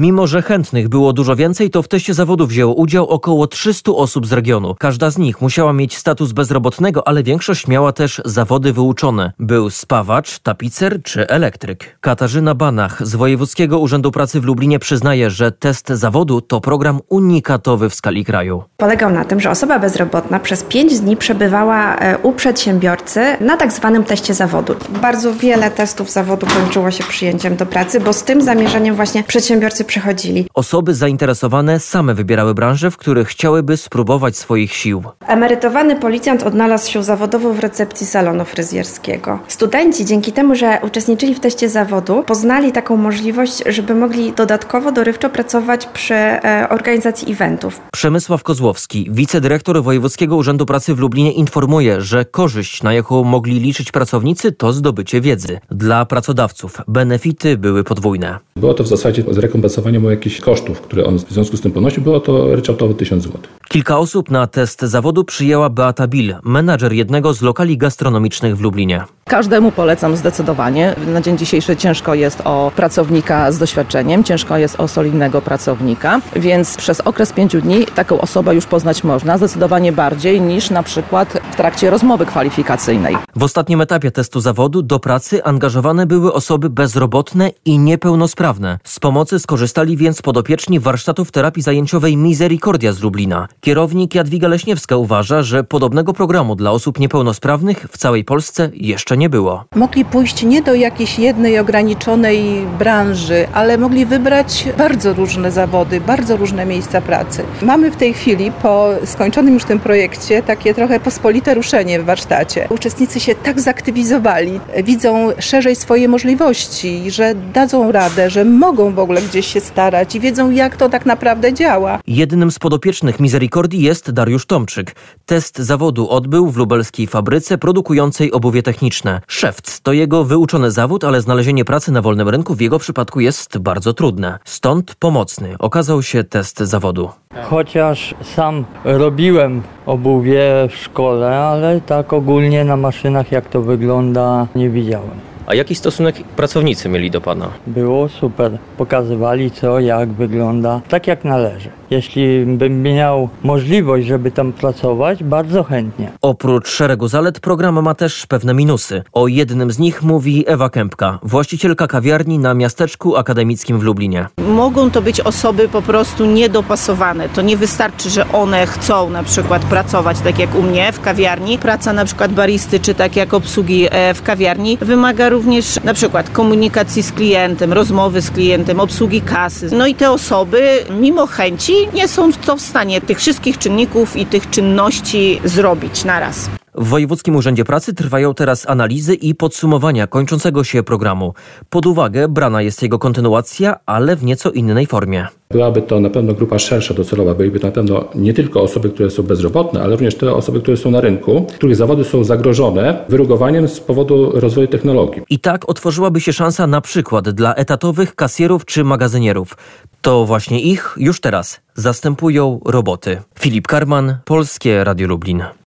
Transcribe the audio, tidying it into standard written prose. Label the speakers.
Speaker 1: Mimo że chętnych było dużo więcej, to w teście zawodu wzięło udział około 300 osób z regionu. Każda z nich musiała mieć status bezrobotnego, ale większość miała też zawody wyuczone. Był spawacz, tapicer czy elektryk. Katarzyna Banach z Wojewódzkiego Urzędu Pracy w Lublinie przyznaje, że test zawodu to program unikatowy w skali kraju.
Speaker 2: Polegał na tym, że osoba bezrobotna przez 5 dni przebywała u przedsiębiorcy na tak zwanym teście zawodu. Bardzo wiele testów zawodu kończyło się przyjęciem do pracy, bo z tym zamierzeniem właśnie przedsiębiorcy przychodzili.
Speaker 1: Osoby zainteresowane same wybierały branże, w których chciałyby spróbować swoich sił.
Speaker 2: Emerytowany policjant odnalazł się zawodowo w recepcji salonu fryzjerskiego. Studenci dzięki temu, że uczestniczyli w teście zawodu, poznali taką możliwość, żeby mogli dodatkowo, dorywczo pracować przy organizacji eventów.
Speaker 1: Przemysław Kozłowski, wicedyrektor Wojewódzkiego Urzędu Pracy w Lublinie, informuje, że korzyść, na jaką mogli liczyć pracownicy, to zdobycie wiedzy. Dla pracodawców benefity były podwójne.
Speaker 3: Było to w zasadzie zrekompensowanie mu jakichś kosztów, które on w związku z tym ponosił. Było to ryczałtowo 1000 zł.
Speaker 1: Kilka osób na test zawodu przyjęła Beata Bil, menadżer jednego z lokali gastronomicznych w Lublinie.
Speaker 4: Każdemu polecam zdecydowanie. Na dzień dzisiejszy ciężko jest o pracownika z doświadczeniem, ciężko jest o solidnego pracownika, więc przez okres 5 dni taką osobę już poznać można zdecydowanie bardziej niż na przykład w trakcie rozmowy kwalifikacyjnej.
Speaker 1: W ostatnim etapie testu zawodu do pracy angażowane były osoby bezrobotne i niepełnosprawne. Z pomocy skorzystali więc podopieczni warsztatów terapii zajęciowej Misericordia z Lublina. Kierownik Jadwiga Leśniewska uważa, że podobnego programu dla osób niepełnosprawnych w całej Polsce jeszcze nie było.
Speaker 5: Mogli pójść nie do jakiejś jednej ograniczonej branży, ale mogli wybrać bardzo różne zawody, bardzo różne miejsca pracy. Mamy w tej chwili po skończonym już tym projekcie takie trochę pospolite ruszenie w warsztacie. Uczestnicy się tak zaktywizowali, widzą szerzej swoje możliwości, że dadzą radę, że mogą w ogóle gdzieś się starać i wiedzą, jak to tak naprawdę działa.
Speaker 1: Jednym z podopiecznych Misericordii jest Dariusz Tomczyk. Test zawodu odbył w lubelskiej fabryce produkującej obuwie techniczne. Szewc to jego wyuczony zawód, ale znalezienie pracy na wolnym rynku w jego przypadku jest bardzo trudne. Stąd pomocny okazał się test zawodu.
Speaker 6: Chociaż sam robiłem obuwie w szkole, ale tak ogólnie na maszynach jak to wygląda nie widziałem.
Speaker 1: A jaki stosunek pracownicy mieli do pana?
Speaker 6: Było super. Pokazywali co, jak wygląda, tak jak należy. Jeśli bym miał możliwość, żeby tam pracować, bardzo chętnie.
Speaker 1: Oprócz szeregu zalet program ma też pewne minusy. O jednym z nich mówi Ewa Kępka, właścicielka kawiarni na Miasteczku Akademickim w Lublinie.
Speaker 7: Mogą to być osoby po prostu niedopasowane. To nie wystarczy, że one chcą na przykład pracować tak jak u mnie w kawiarni. Praca na przykład baristy czy tak jak obsługi w kawiarni wymaga również na przykład komunikacji z klientem, rozmowy z klientem, obsługi kasy. No i te osoby mimo chęci nie są w stanie tych wszystkich czynników i tych czynności zrobić naraz.
Speaker 1: W Wojewódzkim Urzędzie Pracy trwają teraz analizy i podsumowania kończącego się programu. Pod uwagę brana jest jego kontynuacja, ale w nieco innej formie.
Speaker 3: Byłaby to na pewno grupa szersza docelowa. Byliby to na pewno nie tylko osoby, które są bezrobotne, ale również te osoby, które są na rynku, których zawody są zagrożone wyrugowaniem z powodu rozwoju technologii.
Speaker 1: I tak otworzyłaby się szansa na przykład dla etatowych kasjerów czy magazynierów. To właśnie ich już teraz zastępują roboty. Filip Karman, Polskie Radio Lublin.